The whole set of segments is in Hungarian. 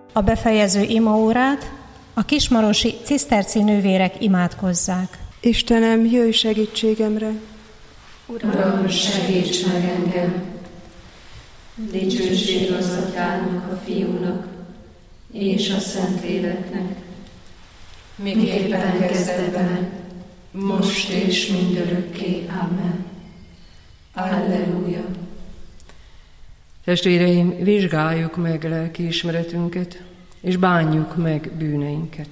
A befejező imaórát a kismarosi ciszterci nővérek imádkozzák. Istenem, jöjj segítségemre! Uram, segíts meg engem! Dicsőség az Atyának, a Fiúnak és a Szentléleknek, miképpen kezdetben, most és mindörökké. Amen. Alleluja! Testvéreim, vizsgáljuk meg lelkiismeretünket, és bánjuk meg bűneinket.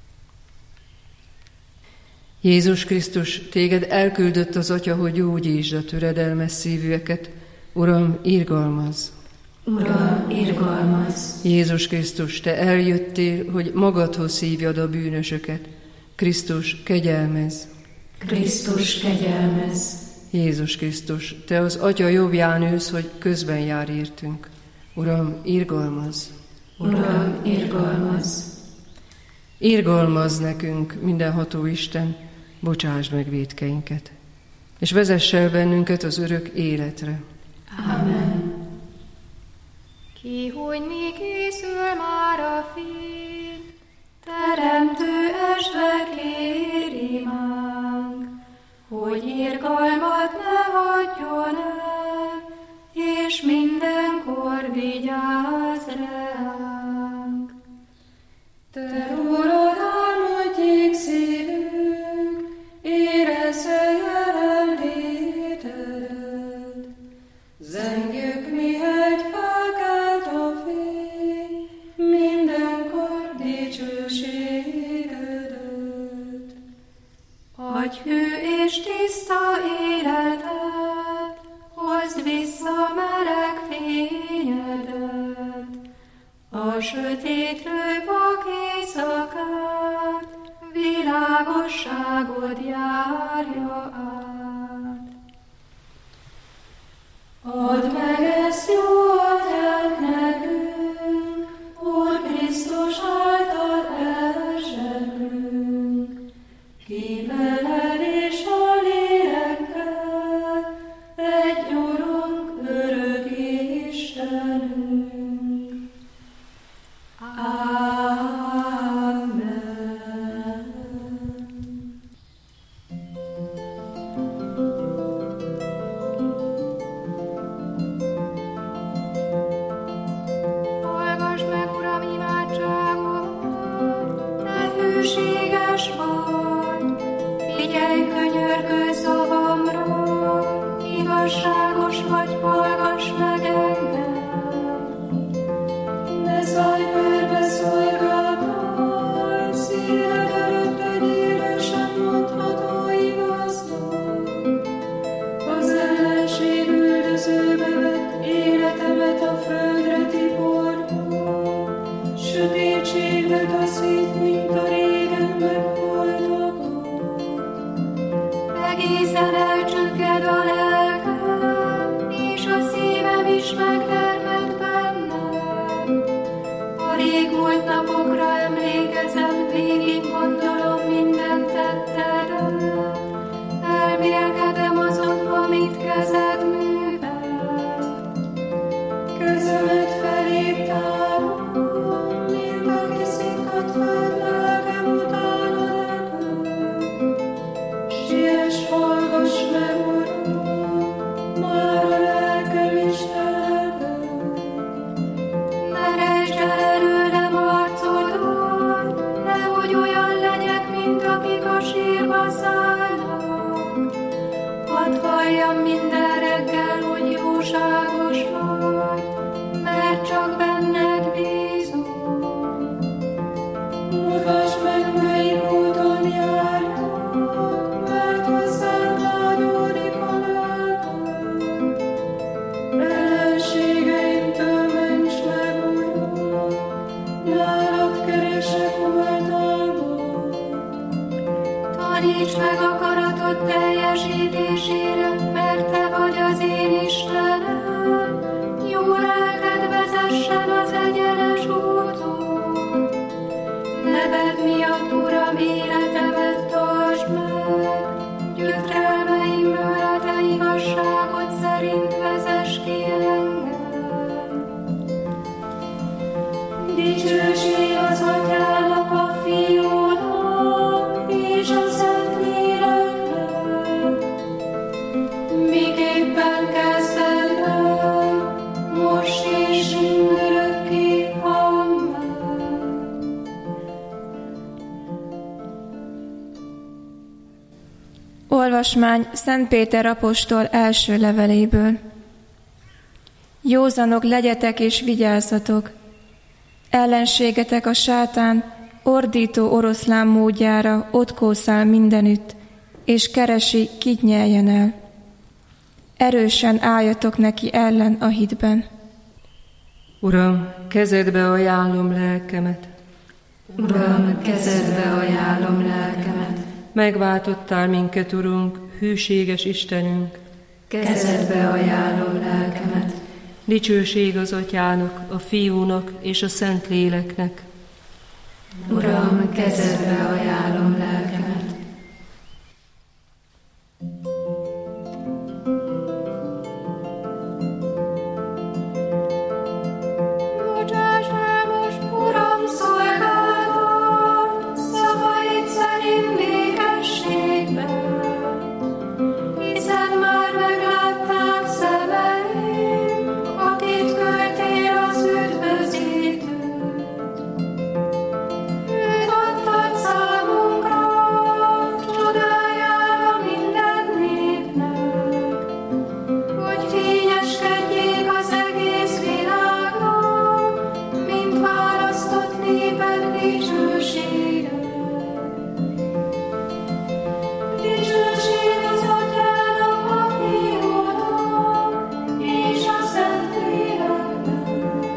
Jézus Krisztus, téged elküldött az Atya, hogy gyógyítsd a töredelmes szívűeket. Uram, irgalmazz! Uram, irgalmazz! Jézus Krisztus, te eljöttél, hogy magadhoz hívjad a bűnösöket. Krisztus, kegyelmezz! Krisztus, kegyelmezz! Jézus Krisztus, te az Atya jobbján ülsz, hogy közben jár értünk. Uram, irgalmazz! Uram, irgalmazz! Irgalmazz nekünk, mindenható Isten, bocsáss meg vétkeinket, és vezess el bennünket az örök életre. Amen. Kihújni készül már a fény, Teremtő esve kér imánk, hogy irgalmat ne hagyjon el, és mindenkor vigyázz ránk. Te rólad álmodjék szívünk, érezze jelenlétedet. Zengjük, mihegy felkelt a fény, mindenkor dicsőségedet. Adj hű és tiszta életet, hozd vissza meleg fényedet. A sötétlő vak éjszakát, világosságod járja át. Add meg ezt jó atyánk nekünk, Úr Krisztus által elzsebünk. Kíveled és a lélekkel, egy Urunk, örök Istenünk. Igazságos vagy, hallgass meg engem. Ne szállj körbe szolgáltal, szíved előtt egy élősen mondható igaznak. Az ellenség üldözőbe vett életemet a földre tiporja, sötétségbe taszít, mint a régen megholtakat. Egészen elcsügged a lelkem, és a szívem is megtermett bennem. A régmúlt napokra emlékezem, végig gondolom minden tettedet. Elmélkedem azon, amit kezed művelt. Kezemet felé tárom, mint aki szikkat fel, lelkem utána repül. Siess, hallgass meg, Uram, már a lelkem is elvett. Meresd el előlem arcodat, nehogy olyan legyek, mint akik a sírba szállnak. Hadd halljam minden reggel, hogy jóságos vagy, mert csak benned bízom. Mutasd meg, melyik úton járjak, mert hozzád vágyódik a lelkem. Ellenségeimtől ments meg, Uram, nálad keresek oltalmat. Taníts meg akaratod teljesítésére, mert te vagy az én Istenem. Jó lelked vezessen az egyenes úton. Neved miatt, Uram, életemet tartsd meg. Gyötrelmeimből a te igazságod szerint vezess ki engem. Dicsőség az Atyának, a Fiúnak és a Szentléleknek, miképpen kezdetben, most és mindörökké. Amen. Olvasmány Szent Péter apostol első leveléből. Józanok legyetek és vigyázzatok! Ellenségetek a sátán ordító oroszlán módjára ott kószál mindenütt, és keresi, kit nyeljen el. Erősen álljatok neki ellen a hitben. Uram, kezedbe ajánlom lelkemet. Uram, kezedbe ajánlom lelkemet. Megváltottál minket, Urunk, hűséges Istenünk. Kezedbe ajánlom lelkemet. Dicsőség az Atyának, a Fiúnak és a Szentléleknek. Uram, kezedbe ajánlom lelkemet. Bocsáss el most, Uram, szolgálatot, szavaid szerint békességben, hiszen már meglátták szemeim, akit küldtél az üdvözítőt. Őt adtad számunkra, csodájára minden népnek, hogy fényeskedjék az egész világnak, mint választott néped dicsősége. Dicsőség az Atyának, a Fiúnak és a Szentléleknek,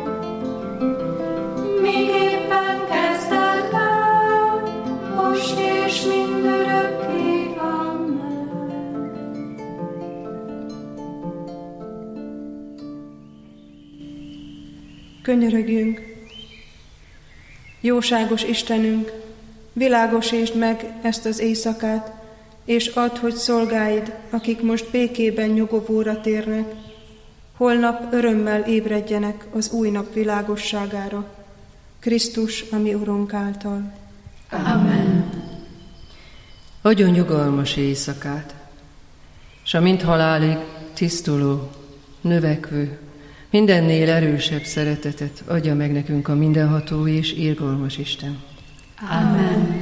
miképpen kezdetben, most és mindörökké. Amen. Könyörögjünk! Jóságos Istenünk, világosítsd meg ezt az éjszakát, és add, hogy szolgáid, akik most békében nyugovóra térnek, holnap örömmel ébredjenek az új nap világosságára, Krisztus, a mi Urunk által. Amen. Adjon nyugalmas éjszakát, s a mind halálig tisztuló, növekvő, mindennél erősebb szeretetet adja meg nekünk a mindenható és irgalmas Isten. Amen.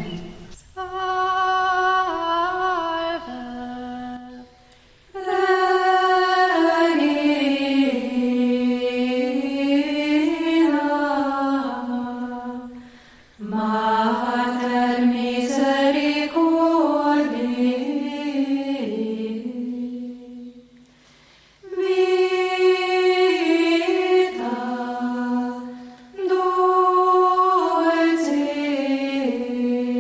Dulce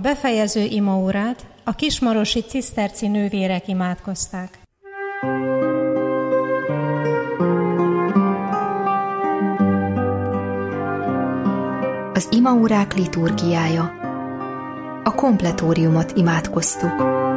befejező imaórát a kismarosi ciszterci nővérek imádkozták. Az imaórák liturgiája. A kompletóriumot imádkoztuk.